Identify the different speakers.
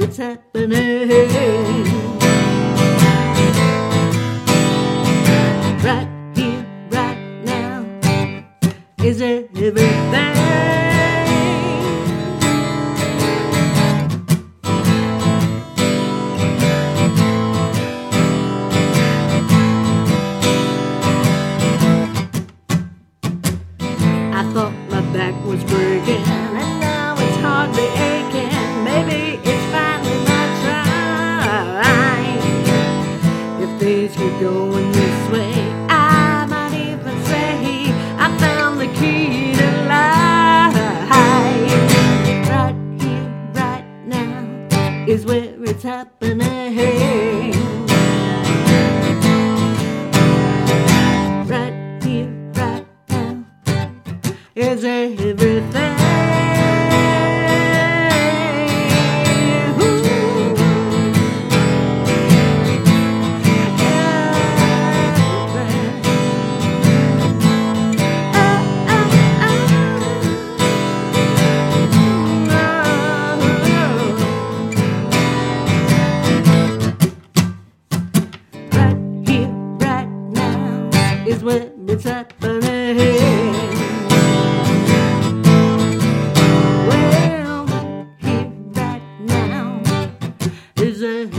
Speaker 1: it's happening. Right here, right now, is everything. I thought my back was breaking, and now it's hardly aching. Maybe it's finally my time. If things keep going this way, I might even say I found the key to life. Right here, right now, is where it's happening. Right here, right now, is everything. Right here, right now, is where it's happening. Well, right here, right now, is